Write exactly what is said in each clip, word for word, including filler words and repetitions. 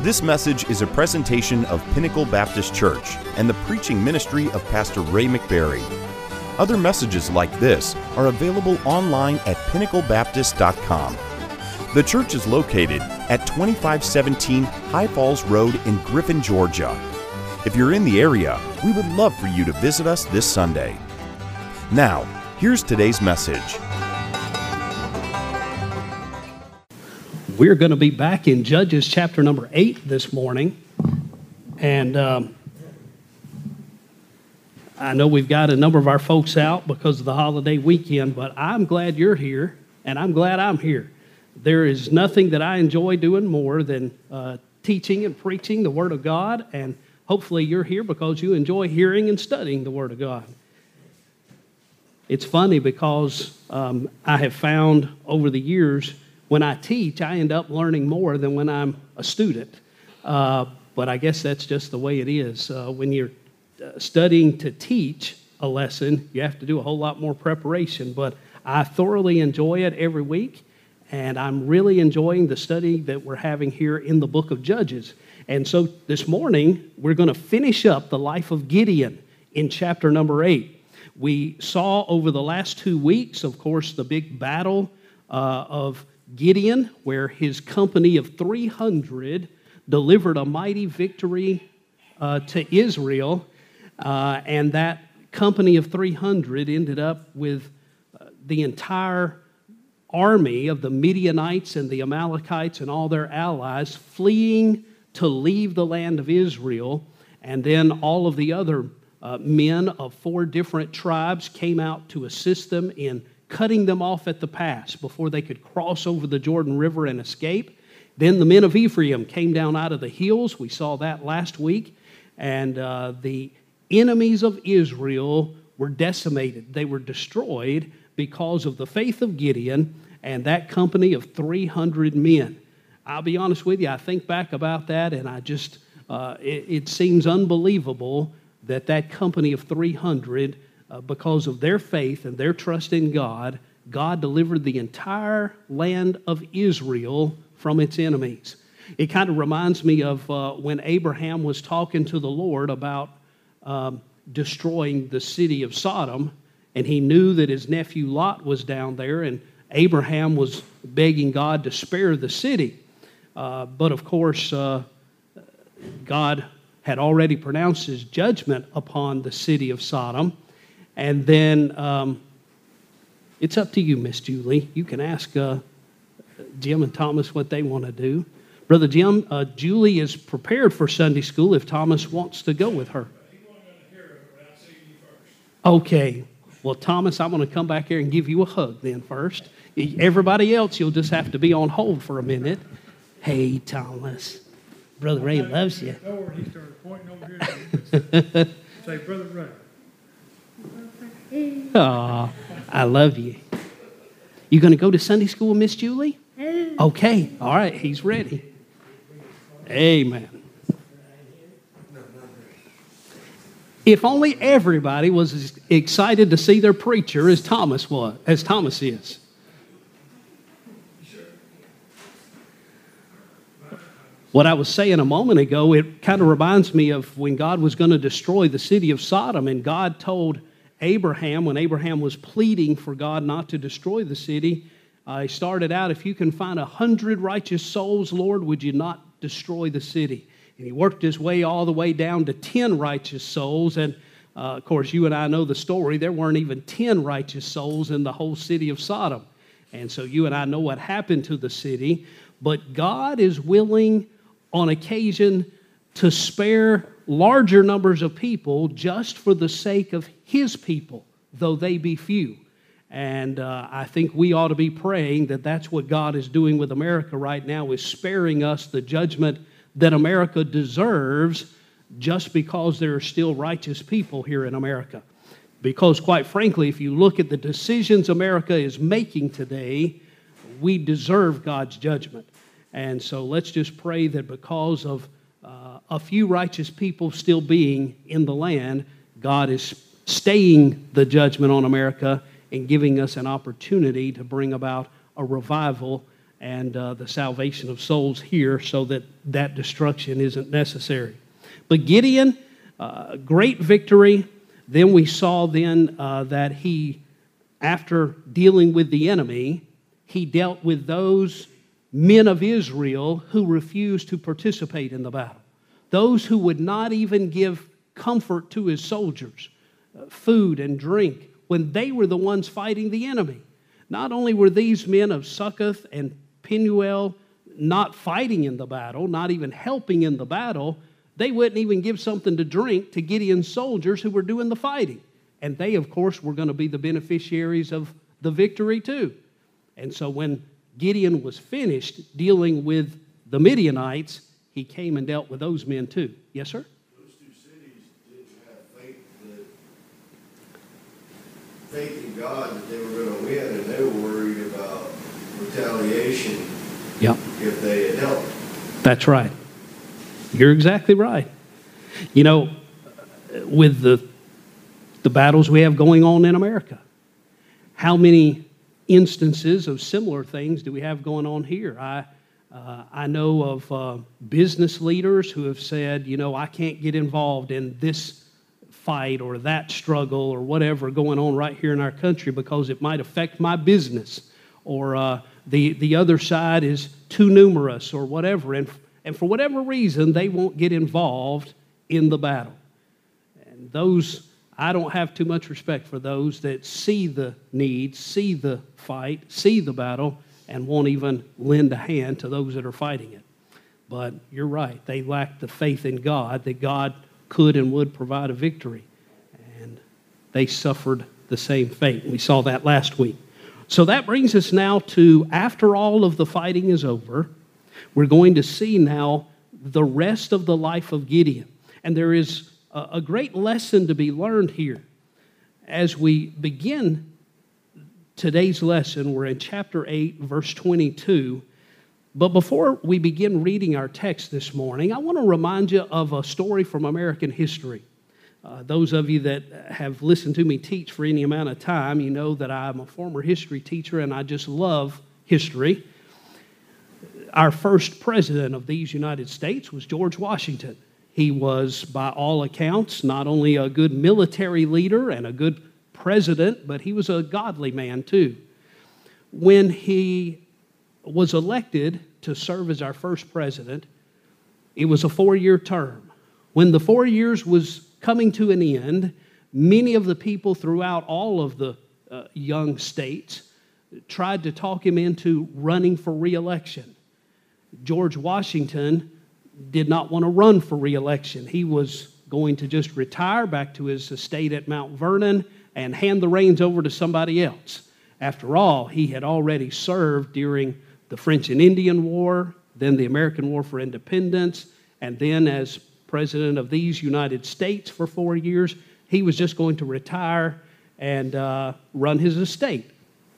This message is a presentation of Pinnacle Baptist Church and the preaching ministry of Pastor Ray McBarry. Other messages like this are available online at pinnacle baptist dot com. The church is located at twenty-five seventeen High Falls Road in Griffin, Georgia. If you're in the area, we would love for you to visit us this Sunday. Now, here's today's message. We're going to be back in Judges chapter number eight this morning. And um, I know we've got a number of our folks out because of the holiday weekend, but I'm glad you're here, and I'm glad I'm here. There is nothing that I enjoy doing more than uh, teaching and preaching the Word of God, and hopefully you're here because you enjoy hearing and studying the Word of God. It's funny because um, I have found over the years when I teach, I end up learning more than when I'm a student. Uh, but I guess that's just the way it is. Uh, when you're studying to teach a lesson, you have to do a whole lot more preparation. But I thoroughly enjoy it every week, and I'm really enjoying the study that we're having here in the book of Judges. And so this morning, we're going to finish up the life of Gideon in chapter number eight. We saw over the last two weeks, of course, the big battle uh, of Gideon, where his company of three hundred delivered a mighty victory uh, to Israel, uh, and that company of three hundred ended up with uh, the entire army of the Midianites and the Amalekites and all their allies fleeing to leave the land of Israel, and then all of the other uh, men of four different tribes came out to assist them in cutting them off at the pass before they could cross over the Jordan River and escape. Then the men of Ephraim came down out of the hills. We saw that last week. And uh, the enemies of Israel were decimated. They were destroyed because of the faith of Gideon and that company of three hundred men. I'll be honest with you, I think back about that, and I just, uh, it, it seems unbelievable that that company of three hundred, Uh, because of their faith and their trust in God, God delivered the entire land of Israel from its enemies. It kind of reminds me of uh, when Abraham was talking to the Lord about um, destroying the city of Sodom, and he knew that his nephew Lot was down there, and Abraham was begging God to spare the city. Uh, but of course, uh, God had already pronounced his judgment upon the city of Sodom. And then um, it's up to you, Miss Julie. You can ask uh, Jim and Thomas what they want to do. Brother Jim, uh, Julie is prepared for Sunday school if Thomas wants to go with her. He wasn't going to hear it without seeing you first. Okay. Well, Thomas, I'm going to come back here and give you a hug then first. Everybody else, you'll just have to be on hold for a minute. Hey, Thomas. Brother Ray loves you. Door, he started pointing over here to me. Say, Brother Ray. Aw, I love you. You going to go to Sunday school, Miss Julie? Okay, all right, he's ready. Amen. If only everybody was as excited to see their preacher as Thomas was, as Thomas is. What I was saying a moment ago, it kind of reminds me of when God was going to destroy the city of Sodom, and God told Abraham, when Abraham was pleading for God not to destroy the city, uh, he started out, if you can find a hundred righteous souls, Lord, would you not destroy the city? And he worked his way all the way down to ten righteous souls, and uh, of course, you and I know the story. There weren't even ten righteous souls in the whole city of Sodom. And so you and I know what happened to the city, but God is willing on occasion to spare larger numbers of people just for the sake of his people, though they be few. And uh, I think we ought to be praying that that's what God is doing with America right now, is sparing us the judgment that America deserves just because there are still righteous people here in America. Because quite frankly, if you look at the decisions America is making today, we deserve God's judgment. And so let's just pray that because of uh, a few righteous people still being in the land, God is staying the judgment on America and giving us an opportunity to bring about a revival and uh, the salvation of souls here so that that destruction isn't necessary. But Gideon, uh, great victory. Then we saw then uh, that he, after dealing with the enemy, he dealt with those men of Israel who refused to participate in the battle. Those who would not even give comfort to his soldiers, uh, food and drink, when they were the ones fighting the enemy. Not only were these men of Succoth and Penuel not fighting in the battle, not even helping in the battle, they wouldn't even give something to drink to Gideon's soldiers who were doing the fighting. And they, of course, were going to be the beneficiaries of the victory too. And so when Gideon was finished dealing with the Midianites, he came and dealt with those men too. Yes, sir? Those two cities didn't have faith, that, faith in God that they were going to win, and they were worried about retaliation Yep. if they had helped. That's right. You're exactly right. You know, with the the battles we have going on in America, how many instances of similar things do we have going on here? I uh, I know of uh, business leaders who have said, you know, I can't get involved in this fight or that struggle or whatever going on right here in our country because it might affect my business, or uh, the the other side is too numerous or whatever, and and for whatever reason they won't get involved in the battle. And those, I don't have too much respect for those that see the need, see the fight, see the battle, and won't even lend a hand to those that are fighting it. But you're right, they lack the faith in God that God could and would provide a victory. And they suffered the same fate. We saw that last week. So that brings us now to, after all of the fighting is over, we're going to see now the rest of the life of Gideon. And there is a, a great lesson to be learned here. As we begin today's lesson, we're in chapter eight, verse twenty-two. But before we begin reading our text this morning, I want to remind you of a story from American history. Uh, those of you that have listened to me teach for any amount of time, you know that I'm a former history teacher and I just love history. Our first president of these United States was George Washington. He was, by all accounts, not only a good military leader and a good president, but he was a godly man too. When he was elected to serve as our first president, it was a four-year term. When the four years was coming to an end, many of the people throughout all of the uh, young states tried to talk him into running for re-election. George Washington did not want to run for re-election. He was going to just retire back to his estate at Mount Vernon and hand the reins over to somebody else. After all, he had already served during the French and Indian War, then the American War for Independence, and then as president of these United States for four years. He was just going to retire and uh, run his estate.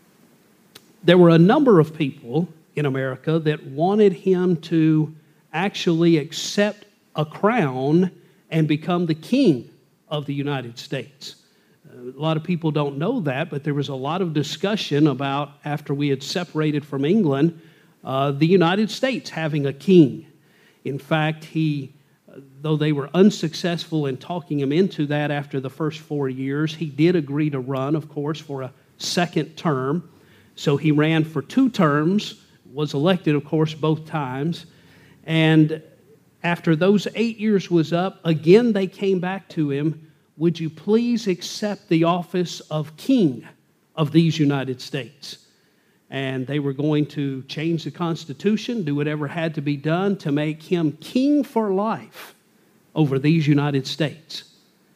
There were a number of people in America that wanted him to actually accept a crown and become the king of the United States. A lot of people don't know that, but there was a lot of discussion about, after we had separated from England, uh, the United States having a king. In fact, he, though they were unsuccessful in talking him into that after the first four years, he did agree to run, of course, for a second term. So he ran for two terms, was elected, of course, both times. And after those eight years was up, again they came back to him, would you please accept the office of king of these United States? And they were going to change the Constitution, do whatever had to be done to make him king for life over these United States.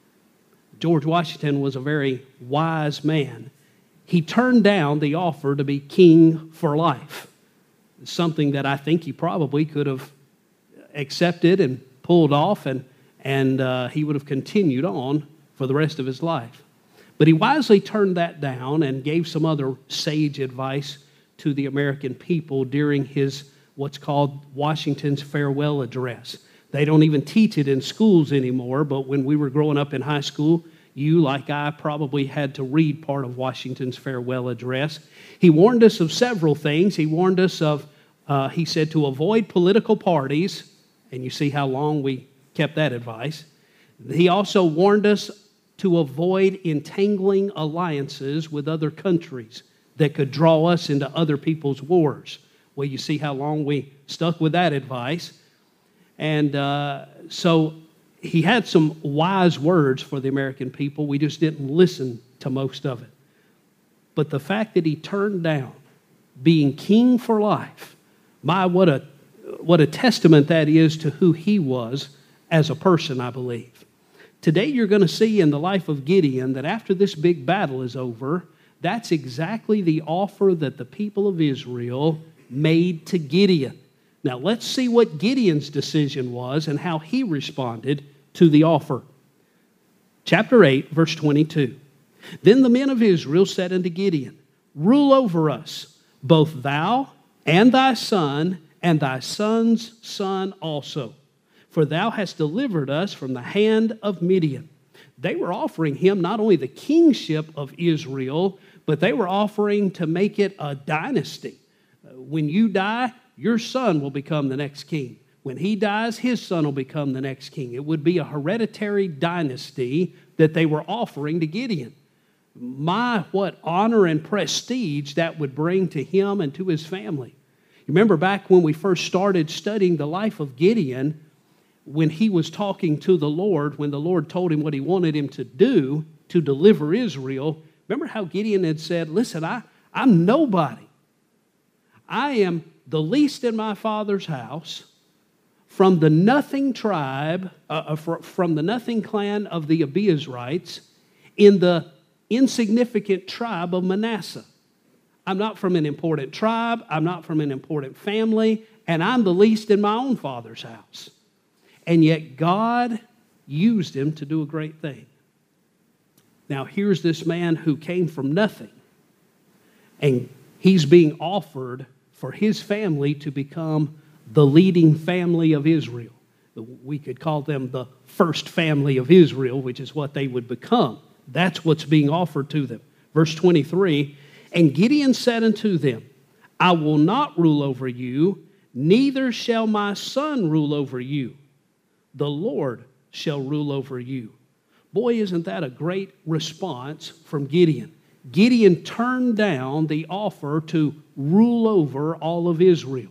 George Washington was a very wise man. He turned down the offer to be king for life, something that I think he probably could have accepted and pulled off, and, and uh, he would have continued on for the rest of his life. But he wisely turned that down and gave some other sage advice to the American people during his what's called Washington's farewell address. They don't even teach it in schools anymore, but when we were growing up in high school, you, like I, probably had to read part of Washington's farewell address. He warned us of several things. He warned us of Uh, he said to avoid political parties, and you see how long we kept that advice. He also warned us to avoid entangling alliances with other countries that could draw us into other people's wars. Well, you see how long we stuck with that advice. And uh, so he had some wise words for the American people. We just didn't listen to most of it. But the fact that he turned down being king for life, my, what a, what a testament that is to who he was as a person, I believe. Today you're going to see in the life of Gideon that after this big battle is over, that's exactly the offer that the people of Israel made to Gideon. Now let's see what Gideon's decision was and how he responded to the offer. Chapter eight, verse twenty-two. Then the men of Israel said unto Gideon, rule over us, both thou and thy son, and thy son's son also. For thou hast delivered us from the hand of Midian. They were offering him not only the kingship of Israel, but they were offering to make it a dynasty. When you die, your son will become the next king. When he dies, his son will become the next king. It would be a hereditary dynasty that they were offering to Gideon. My, what honor and prestige that would bring to him and to his family. You remember back when we first started studying the life of Gideon, when he was talking to the Lord, when the Lord told him what he wanted him to do to deliver Israel, remember how Gideon had said, listen, I, I'm nobody. I am the least in my father's house, from the nothing tribe, uh, from the nothing clan of the Abiezrites, in the insignificant tribe of Manasseh. I'm not from an important tribe, I'm not from an important family, and I'm the least in my own father's house. And yet God used him to do a great thing. Now here's this man who came from nothing, and he's being offered for his family to become the leading family of Israel. We could call them the first family of Israel, which is what they would become. That's what's being offered to them. Verse twenty-three, and Gideon said unto them, I will not rule over you, neither shall my son rule over you. The Lord shall rule over you. Boy, isn't that a great response from Gideon. Gideon turned down the offer to rule over all of Israel.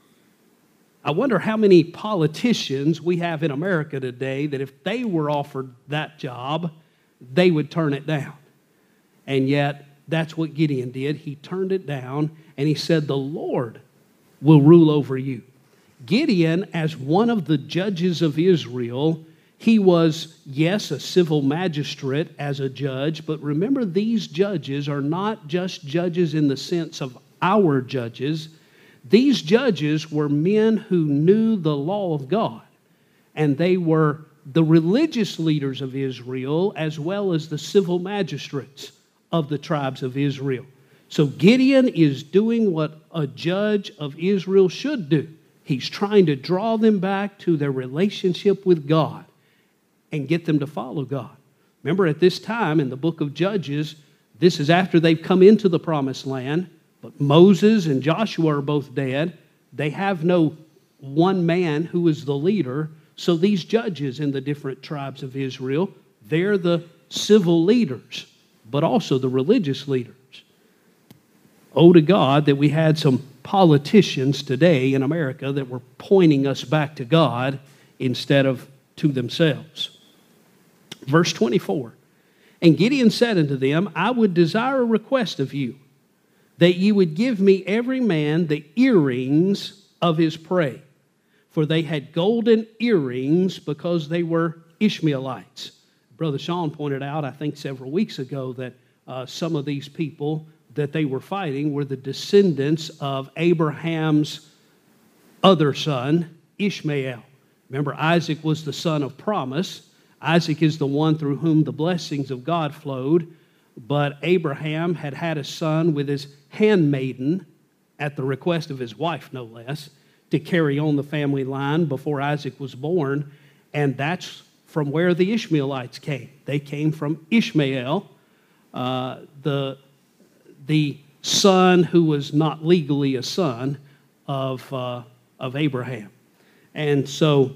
I wonder how many politicians we have in America today that if they were offered that job, they would turn it down. And yet, that's what Gideon did. He turned it down, and he said, the Lord will rule over you. Gideon, as one of the judges of Israel, he was, yes, a civil magistrate as a judge, but remember, these judges are not just judges in the sense of our judges. These judges were men who knew the law of God, and they were the religious leaders of Israel as well as the civil magistrates of the tribes of Israel. So Gideon is doing what a judge of Israel should do. He's trying to draw them back to their relationship with God and get them to follow God. Remember, at this time in the book of Judges, this is after they've come into the promised land, but Moses and Joshua are both dead. They have no one man who is the leader. So these judges in the different tribes of Israel, they're the civil leaders, but also the religious leaders. Oh, to God that we had some politicians today in America that were pointing us back to God instead of to themselves. Verse twenty-four, and Gideon said unto them, I would desire a request of you, that ye would give me every man the earrings of his prey. For they had golden earrings because they were Ishmaelites. Brother Sean pointed out, I think several weeks ago, that uh, some of these people that they were fighting were the descendants of Abraham's other son, Ishmael. Remember, Isaac was the son of promise. Isaac is the one through whom the blessings of God flowed. But Abraham had had a son with his handmaiden, at the request of his wife, no less, to carry on the family line before Isaac was born. And that's from where the Ishmaelites came. They came from Ishmael, uh, the, the son who was not legally a son of, uh, of Abraham. And so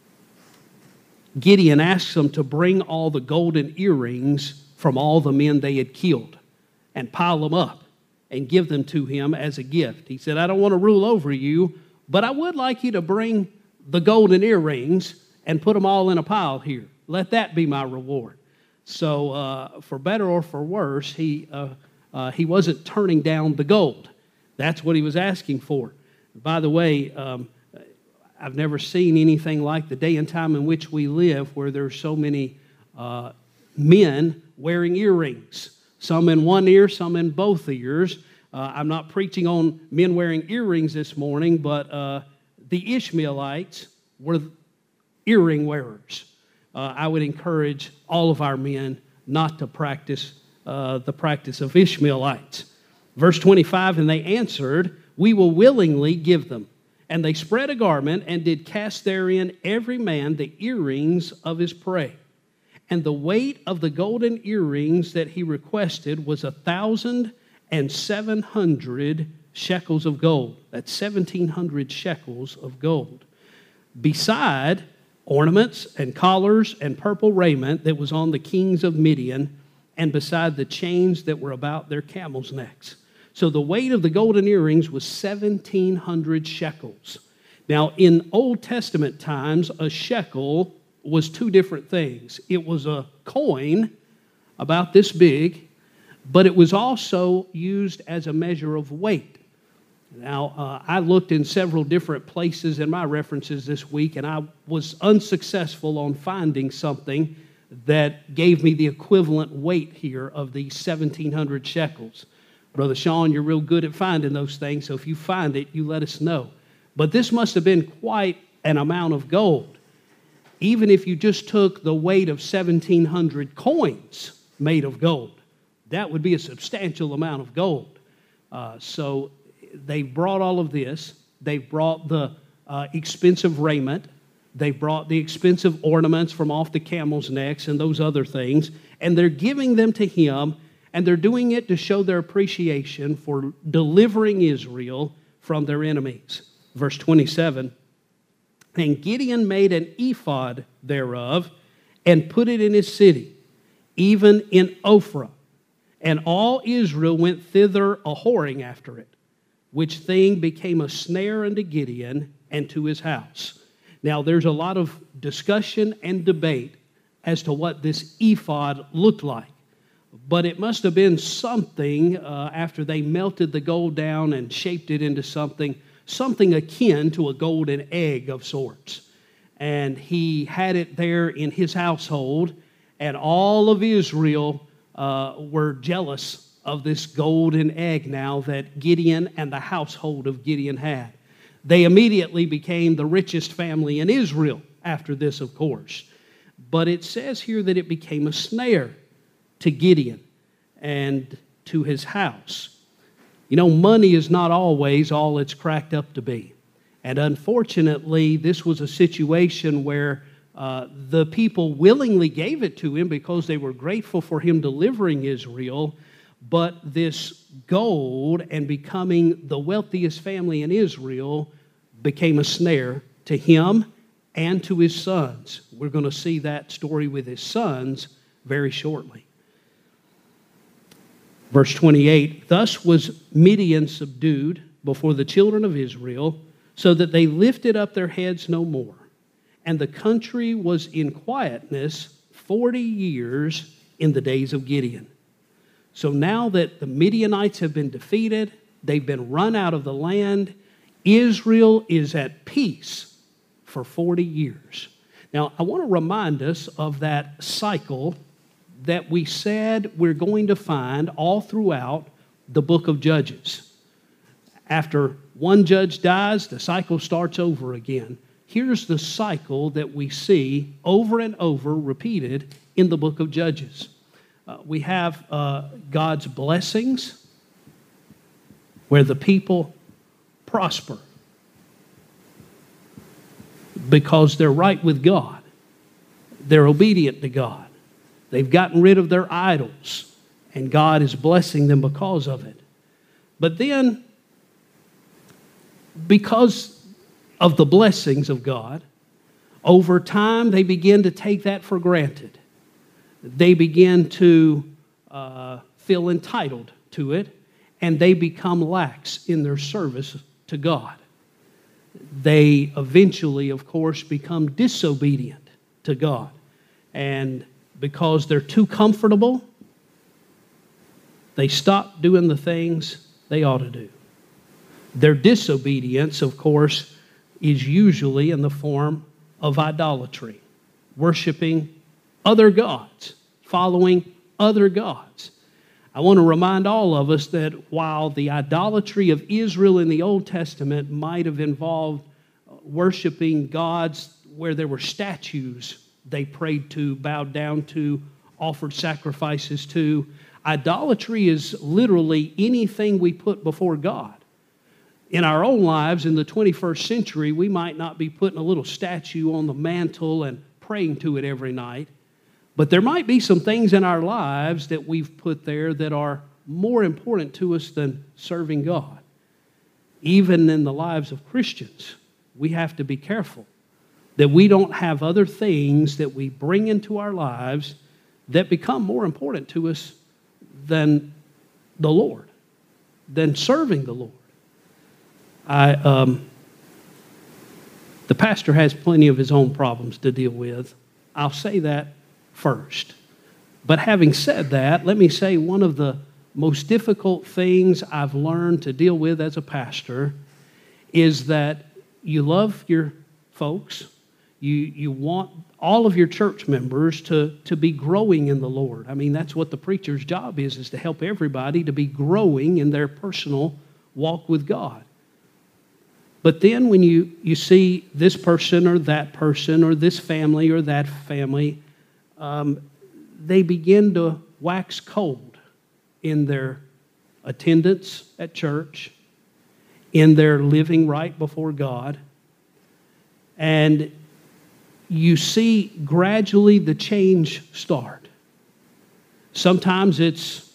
Gideon asks them to bring all the golden earrings from all the men they had killed and pile them up and give them to him as a gift. He said, I don't want to rule over you, but I would like you to bring the golden earrings and put them all in a pile here. Let that be my reward. So uh, for better or for worse, he, uh, uh, he wasn't turning down the gold. That's what he was asking for. By the way, um, I've never seen anything like the day and time in which we live, where there's so many uh, men wearing earrings, some in one ear, some in both ears. Uh, I'm not preaching on men wearing earrings this morning, but uh, the Ishmaelites were earring wearers. Uh, I would encourage all of our men not to practice uh, the practice of Ishmaelites. Verse twenty-five, and they answered, we will willingly give them. And they spread a garment and did cast therein every man the earrings of his prey. And the weight of the golden earrings that he requested was a thousand and seven hundred shekels of gold. That's seventeen hundred shekels of gold. Beside ornaments and collars and purple raiment that was on the kings of Midian, and beside the chains that were about their camels' necks. So the weight of the golden earrings was seventeen hundred shekels. Now, in Old Testament times, a shekel was two different things. It was a coin about this big, but it was also used as a measure of weight. Now, uh, I looked in several different places in my references this week, and I was unsuccessful on finding something that gave me the equivalent weight here of these seventeen hundred shekels. Brother Sean, you're real good at finding those things, so if you find it, you let us know. But this must have been quite an amount of gold. Even if you just took the weight of seventeen hundred coins made of gold, that would be a substantial amount of gold. Uh, so they brought all of this. They brought the uh, expensive raiment. They brought the expensive ornaments from off the camels' necks and those other things, and they're giving them to him. And they're doing it to show their appreciation for delivering Israel from their enemies. Verse twenty-seven, and Gideon made an ephod thereof and put it in his city, even in Ophrah. And all Israel went thither a-whoring after it, which thing became a snare unto Gideon and to his house. Now there's a lot of discussion and debate as to what this ephod looked like. But it must have been something uh, after they melted the gold down and shaped it into something, something akin to a golden egg of sorts. And he had it there in his household, and all of Israel uh, were jealous of this golden egg now that Gideon and the household of Gideon had. They immediately became the richest family in Israel after this, of course. But it says here that it became a snare to Gideon and to his house. You know, money is not always all it's cracked up to be. And unfortunately, this was a situation where uh, the people willingly gave it to him because they were grateful for him delivering Israel. But this gold and becoming the wealthiest family in Israel became a snare to him and to his sons. We're going to see that story with his sons very shortly. Verse twenty-eight, thus was Midian subdued before the children of Israel, so that they lifted up their heads no more. And the country was in quietness forty years in the days of Gideon. So now that the Midianites have been defeated, they've been run out of the land, Israel is at peace for forty years. Now, I want to remind us of that cycle that we said we're going to find all throughout the book of Judges. After one judge dies, the cycle starts over again. Here's the cycle that we see over and over repeated in the book of Judges. Uh, we have uh, God's blessings where the people prosper because they're right with God. They're obedient to God. They've gotten rid of their idols, and God is blessing them because of it. But then because of the blessings of God, over time they begin to take that for granted. They begin to uh, feel entitled to it, and they become lax in their service to God. They eventually, of course, become disobedient to God. And because they're too comfortable, they stop doing the things they ought to do. Their disobedience, of course, is usually in the form of idolatry, worshiping other gods, following other gods. I want to remind all of us that while the idolatry of Israel in the Old Testament might have involved worshiping gods where there were statues they prayed to, bowed down to, offered sacrifices to, idolatry is literally anything we put before God. In our own lives, in the twenty-first century, we might not be putting a little statue on the mantle and praying to it every night, but there might be some things in our lives that we've put there that are more important to us than serving God. Even in the lives of Christians, we have to be careful that we don't have other things that we bring into our lives that become more important to us than the Lord, than serving the Lord. I, um, the pastor has plenty of his own problems to deal with. I'll say that first. But having said that, let me say one of the most difficult things I've learned to deal with as a pastor is that you love your folks. You, you want all of your church members to, to be growing in the Lord. I mean, that's what the preacher's job is, is to help everybody to be growing in their personal walk with God. But then when you, you see this person or that person or this family or that family, um, they begin to wax cold in their attendance at church, in their living right before God. And you see gradually the change start. Sometimes it's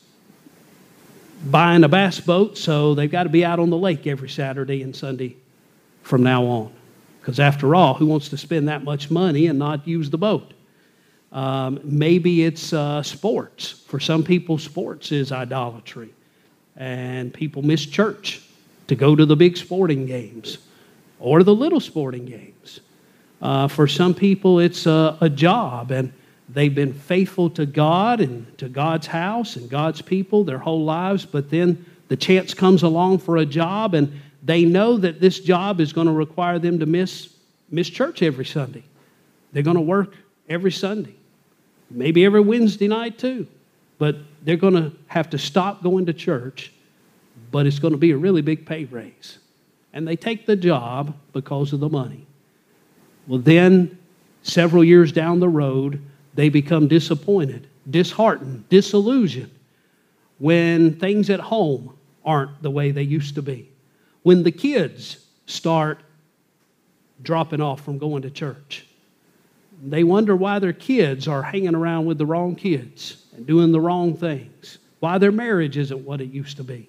buying a bass boat, so they've got to be out on the lake every Saturday and Sunday from now on. Because after all, who wants to spend that much money and not use the boat? Um, maybe it's uh, sports. For some people, sports is idolatry. And people miss church to go to the big sporting games or the little sporting games. Uh, for some people, it's a, a job, and they've been faithful to God and to God's house and God's people their whole lives, but then the chance comes along for a job, and they know that this job is going to require them to miss, miss church every Sunday. They're going to work every Sunday, maybe every Wednesday night too, but they're going to have to stop going to church, but it's going to be a really big pay raise. And they take the job because of the money. Well, then, several years down the road, they become disappointed, disheartened, disillusioned when things at home aren't the way they used to be. When the kids start dropping off from going to church. They wonder why their kids are hanging around with the wrong kids and doing the wrong things, why their marriage isn't what it used to be.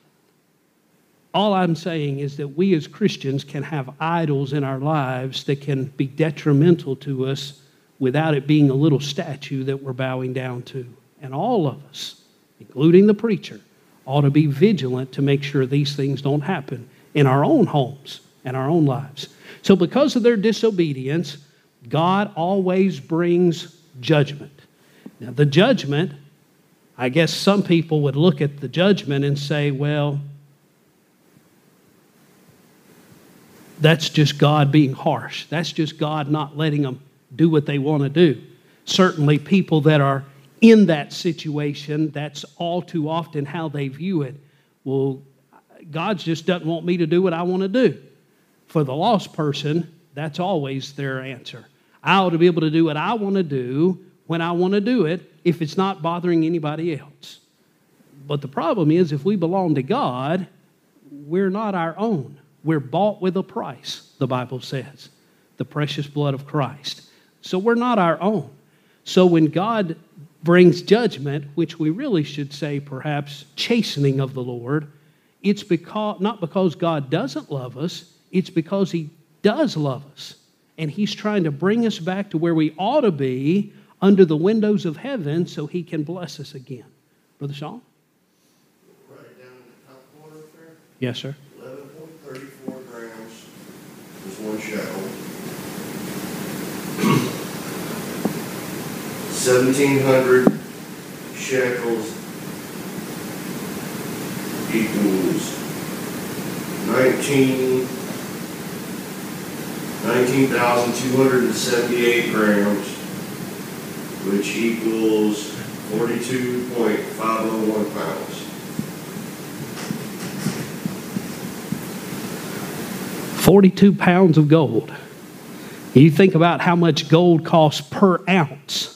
All I'm saying is that we as Christians can have idols in our lives that can be detrimental to us without it being a little statue that we're bowing down to. And all of us, including the preacher, ought to be vigilant to make sure these things don't happen in our own homes and our own lives. So because of their disobedience, God always brings judgment. Now the judgment, I guess some people would look at the judgment and say, well, that's just God being harsh. That's just God not letting them do what they want to do. Certainly people that are in that situation, that's all too often how they view it. Well, God just doesn't want me to do what I want to do. For the lost person, that's always their answer. I ought to be able to do what I want to do when I want to do it if it's not bothering anybody else. But the problem is if we belong to God, we're not our own. We're bought with a price, the Bible says, the precious blood of Christ. So we're not our own. So when God brings judgment, which we really should say perhaps chastening of the Lord, it's because not because God doesn't love us, it's because He does love us. And He's trying to bring us back to where we ought to be under the windows of heaven so He can bless us again. Brother Sean? Write it down in the top corner up there. Yes, sir. eleven point three four grams is one shekel. seventeen hundred shekels equals nineteen nineteen thousand two hundred seventy-eight grams, which equals forty-two point five oh one pounds. forty-two pounds of gold. You think about how much gold costs per ounce.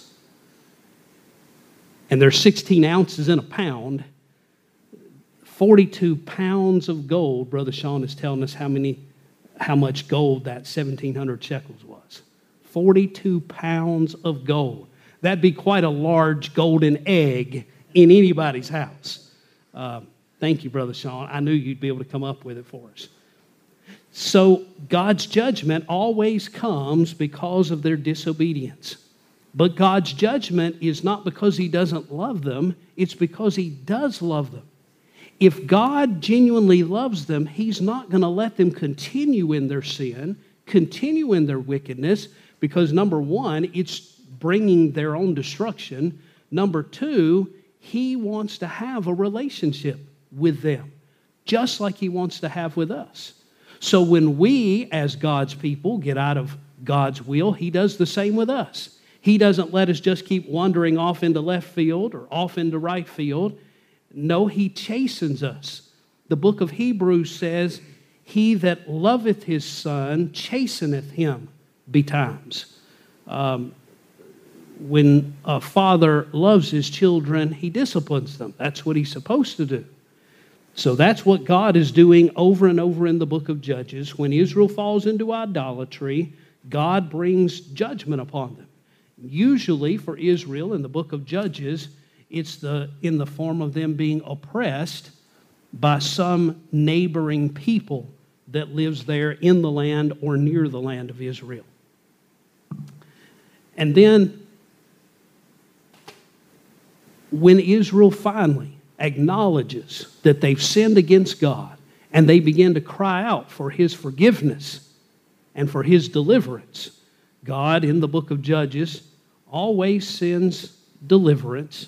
And there's sixteen ounces in a pound. forty-two pounds of gold, Brother Sean is telling us how many, how much gold that seventeen hundred shekels was. forty-two pounds of gold. That'd be quite a large golden egg in anybody's house. Uh, thank you, Brother Sean. I knew you'd be able to come up with it for us. So God's judgment always comes because of their disobedience. But God's judgment is not because He doesn't love them, it's because He does love them. If God genuinely loves them, He's not going to let them continue in their sin, continue in their wickedness, because number one, it's bringing their own destruction. Number two, He wants to have a relationship with them, just like He wants to have with us. So when we, as God's people, get out of God's will, He does the same with us. He doesn't let us just keep wandering off into left field or off into right field. No, He chastens us. The book of Hebrews says, He that loveth his son chasteneth him betimes. Um, when a father loves his children, he disciplines them. That's what He's supposed to do. So that's what God is doing over and over in the book of Judges. When Israel falls into idolatry, God brings judgment upon them. Usually for Israel in the book of Judges, it's the in the form of them being oppressed by some neighboring people that lives there in the land or near the land of Israel. And then when Israel finally acknowledges that they've sinned against God and they begin to cry out for His forgiveness and for His deliverance, God in the book of Judges always sends deliverance,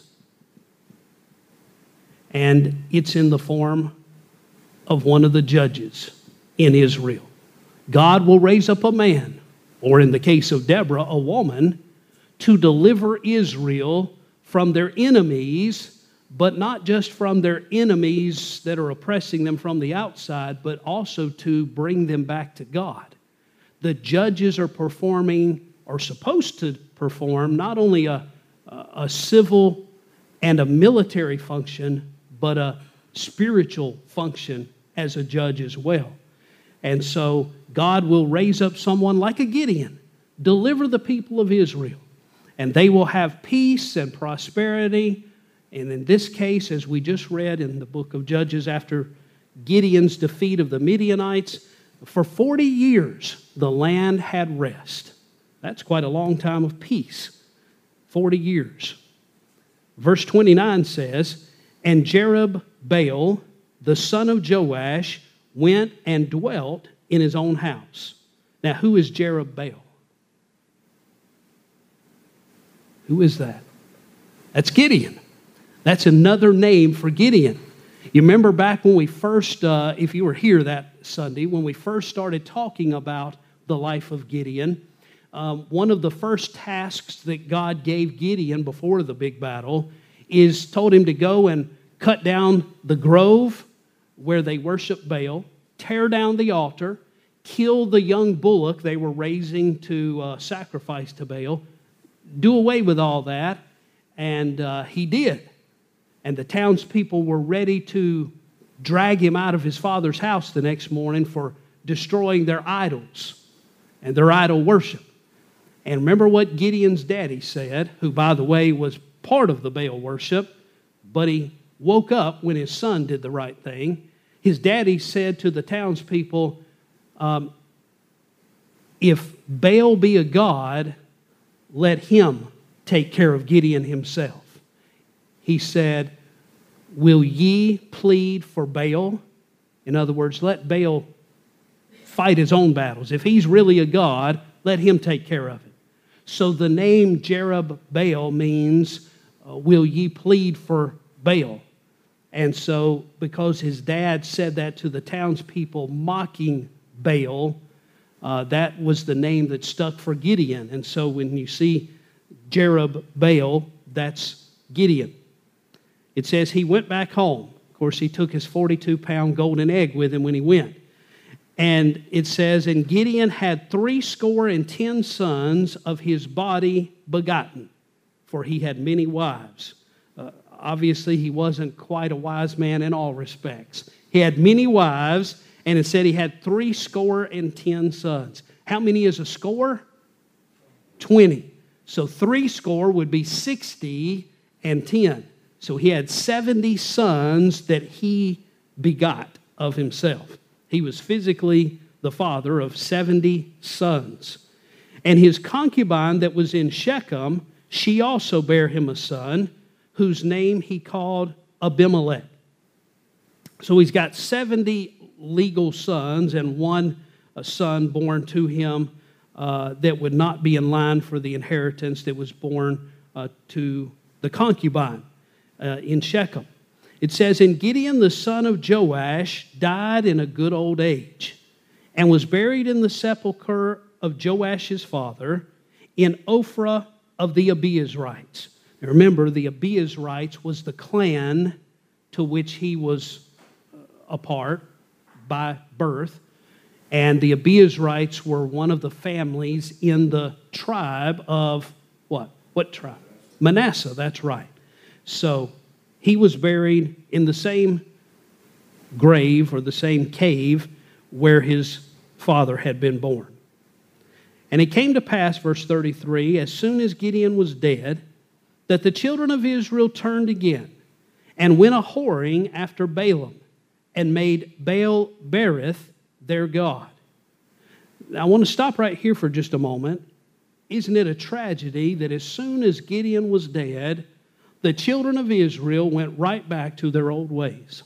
and it's in the form of one of the judges in Israel. God will raise up a man, or in the case of Deborah, a woman, to deliver Israel from their enemies, but not just from their enemies that are oppressing them from the outside, but also to bring them back to God. The judges are performing, are supposed to perform, not only a, a civil and a military function, but a spiritual function as a judge as well. And so God will raise up someone like a Gideon, deliver the people of Israel, and they will have peace and prosperity. And in this case, as we just read in the book of Judges, after Gideon's defeat of the Midianites, for forty years the land had rest. That's quite a long time of peace, forty years. Verse twenty-nine says, and Jerubbaal, the son of Joash, went and dwelt in his own house. Now, who is Jerubbaal? Who is that? That's Gideon. That's another name for Gideon. You remember back when we first, uh, if you were here that Sunday, when we first started talking about the life of Gideon, um, one of the first tasks that God gave Gideon before the big battle is told him to go and cut down the grove where they worship Baal, tear down the altar, kill the young bullock they were raising to uh, sacrifice to Baal, do away with all that, and uh, he did. And the townspeople were ready to drag him out of his father's house the next morning for destroying their idols and their idol worship. And remember what Gideon's daddy said, who, by the way, was part of the Baal worship, but he woke up when his son did the right thing. his daddy said to the townspeople, um, if Baal be a god, let him take care of Gideon himself. He said, will ye plead for Baal? In other words, let Baal fight his own battles. If he's really a god, let him take care of it. So the name Jerubbaal means, uh, will ye plead for Baal? And so because his dad said that to the townspeople mocking Baal, uh, that was the name that stuck for Gideon. And so when you see Jerubbaal, that's Gideon. It says he went back home. Of course, he took his forty-two pound golden egg with him when he went. And it says, and Gideon had three score and ten sons of his body begotten, for he had many wives. Uh, obviously, he wasn't quite a wise man in all respects. He had many wives, and it said he had three score and ten sons. How many is a score? Twenty. So three score would be sixty and ten. So he had seventy sons that he begot of himself. He was physically the father of seventy sons. And his concubine that was in Shechem, she also bare him a son, whose name he called Abimelech. So he's got seventy legal sons and one son born to him uh, that would not be in line for the inheritance that was born uh, to the concubine uh, in Shechem. It says, and Gideon the son of Joash died in a good old age and was buried in the sepulchre of Joash his father in Ophrah of the Abiezrites. Now remember, the Abiezrites was the clan to which he was a part by birth. And the Abiezrites were one of the families in the tribe of what? What tribe? Manasseh, that's right. So he was buried in the same grave or the same cave where his father had been born. And it came to pass, verse thirty-three, as soon as Gideon was dead, that the children of Israel turned again and went a whoring after Balaam and made Baal Berith their god. Now, I want to stop right here for just a moment. Isn't it a tragedy that as soon as Gideon was dead, the children of Israel went right back to their old ways?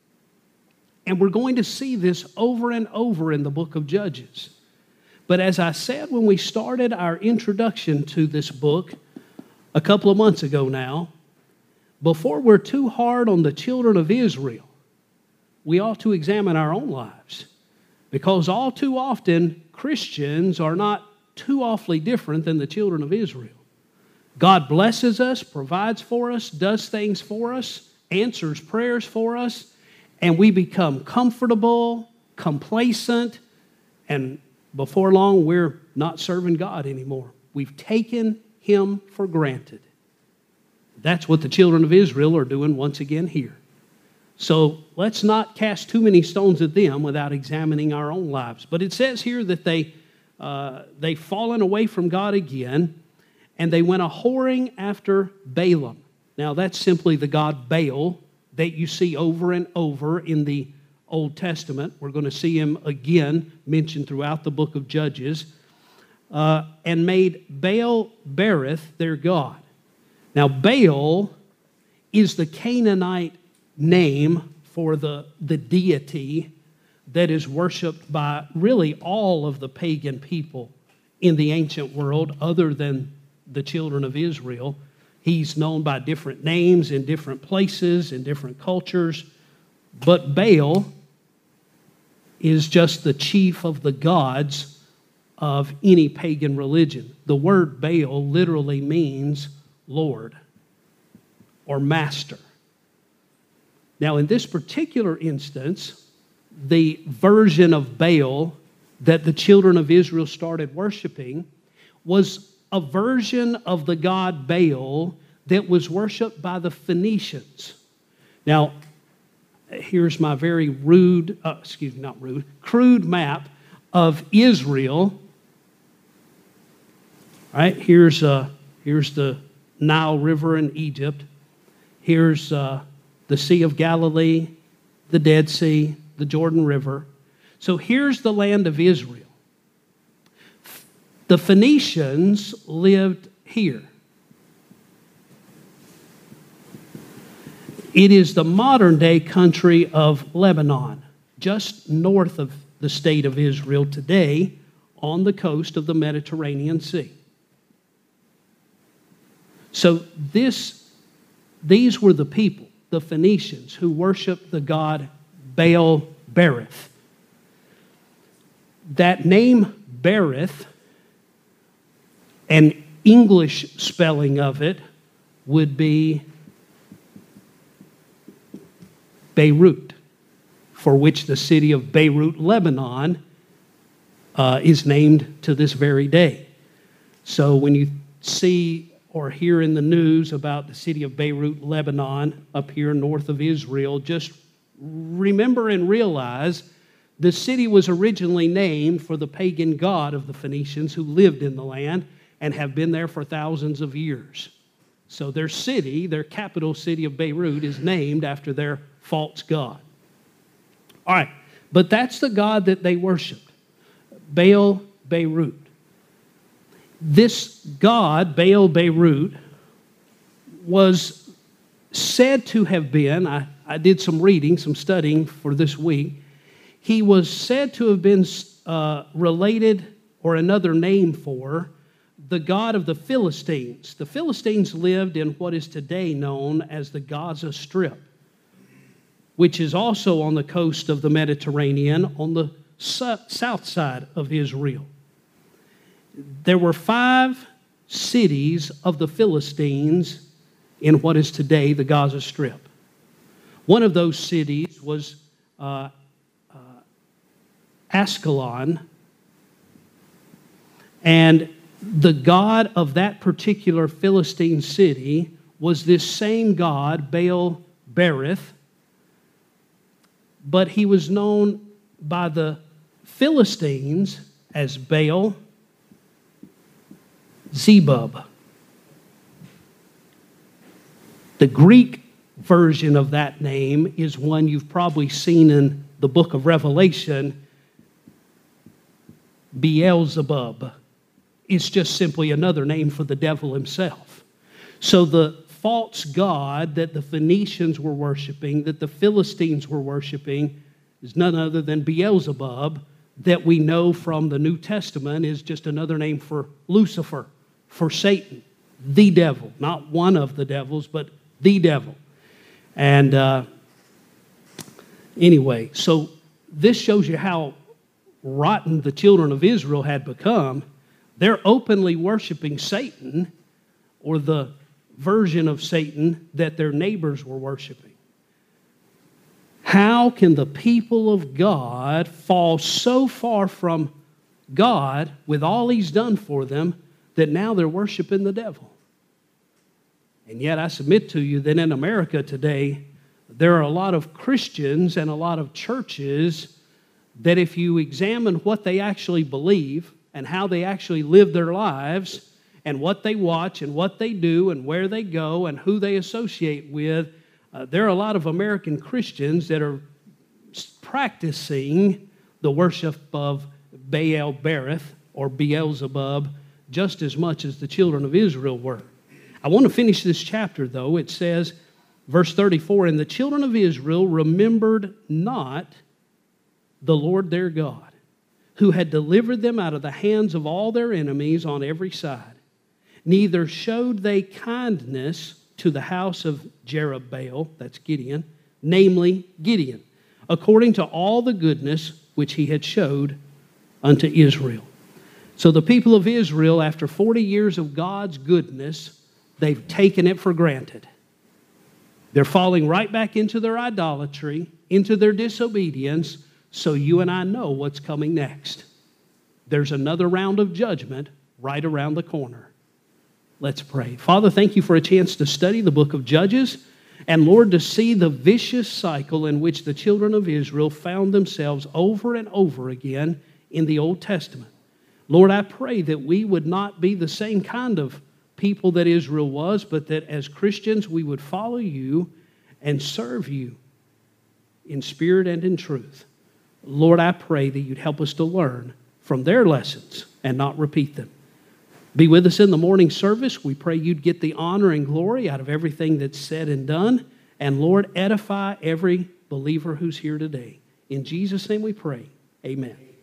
And we're going to see this over and over in the book of Judges. But as I said when we started our introduction to this book a couple of months ago now, before we're too hard on the children of Israel, we ought to examine our own lives. Because all too often, Christians are not too awfully different than the children of Israel. God blesses us, provides for us, does things for us, answers prayers for us, and we become comfortable, complacent, and before long, we're not serving God anymore. We've taken Him for granted. That's what the children of Israel are doing once again here. So let's not cast too many stones at them without examining our own lives. But it says here that they, uh, they've fallen away from God again, and they went a whoring after Balaam. Now, that's simply the god Baal that you see over and over in the Old Testament. We're going to see him again mentioned throughout the book of Judges. Uh, and made Baal Berith their god. Now, Baal is the Canaanite name for the, the deity that is worshipped by really all of the pagan people in the ancient world other than the children of Israel. He's known by different names in different places, in different cultures. But Baal is just the chief of the gods of any pagan religion. The word Baal literally means Lord or master. Now, in this particular instance, the version of Baal that the children of Israel started worshiping was a version of the god Baal that was worshipped by the Phoenicians. Now, here's my very rude, uh, excuse me, not rude, crude map of Israel. All right, here's, uh, here's the Nile River in Egypt. Here's uh, the Sea of Galilee, the Dead Sea, the Jordan River. So here's the land of Israel. The Phoenicians lived here. It is the modern-day country of Lebanon, just north of the state of Israel today, on the coast of the Mediterranean Sea. So this, these were the people, the Phoenicians, who worshiped the god Baal-berith. That name Berith, an English spelling of it would be Beirut, for which the city of Beirut, Lebanon, uh, is named to this very day. So when you see or hear in the news about the city of Beirut, Lebanon, up here north of Israel, just remember and realize the city was originally named for the pagan god of the Phoenicians who lived in the land and have been there for thousands of years. So their city, their capital city of Beirut, is named after their false god. All right, but that's the god that they worshiped, Baal Beirut. This god, Baal Beirut, was said to have been, I, I did some reading, some studying for this week, he was said to have been uh, related, or another name for, the god of the Philistines. The Philistines lived in what is today known as the Gaza Strip, which is also on the coast of the Mediterranean on the su- south side of Israel. There were five cities of the Philistines in what is today the Gaza Strip. One of those cities was uh, uh, Ascalon, and the god of that particular Philistine city was this same god, Baal-berith, but he was known by the Philistines as Baal Zebub. The Greek version of that name is one you've probably seen in the book of Revelation, Beelzebub. It's just simply another name for the devil himself. So the false god that the Phoenicians were worshiping, that the Philistines were worshiping, is none other than Beelzebub, that we know from the New Testament is just another name for Lucifer, for Satan, the devil. Not one of the devils, but the devil. And uh, anyway, so this shows you how rotten the children of Israel had become. They're openly worshiping Satan, or the version of Satan that their neighbors were worshiping. How can the people of God fall so far from God with all He's done for them that now they're worshiping the devil? And yet I submit to you that in America today, there are a lot of Christians and a lot of churches that if you examine what they actually believe and how they actually live their lives and what they watch and what they do and where they go and who they associate with, uh, there are a lot of American Christians that are practicing the worship of Baal-berith or Beelzebub just as much as the children of Israel were. I want to finish this chapter, though. It says, verse thirty-four, "And the children of Israel remembered not the Lord their God, who had delivered them out of the hands of all their enemies on every side. Neither showed they kindness to the house of Jerubbaal," that's Gideon, namely Gideon, "according to all the goodness which he had showed unto Israel." So the people of Israel, after forty years of God's goodness, they've taken it for granted. They're falling right back into their idolatry, into their disobedience, so you and I know what's coming next. There's another round of judgment right around the corner. Let's pray. Father, thank you for a chance to study the book of Judges, and Lord, to see the vicious cycle in which the children of Israel found themselves over and over again in the Old Testament. Lord, I pray that we would not be the same kind of people that Israel was, but that as Christians we would follow you and serve you in spirit and in truth. Lord, I pray that you'd help us to learn from their lessons and not repeat them. Be with us in the morning service. We pray you'd get the honor and glory out of everything that's said and done. And Lord, edify every believer who's here today. In Jesus' name we pray. Amen.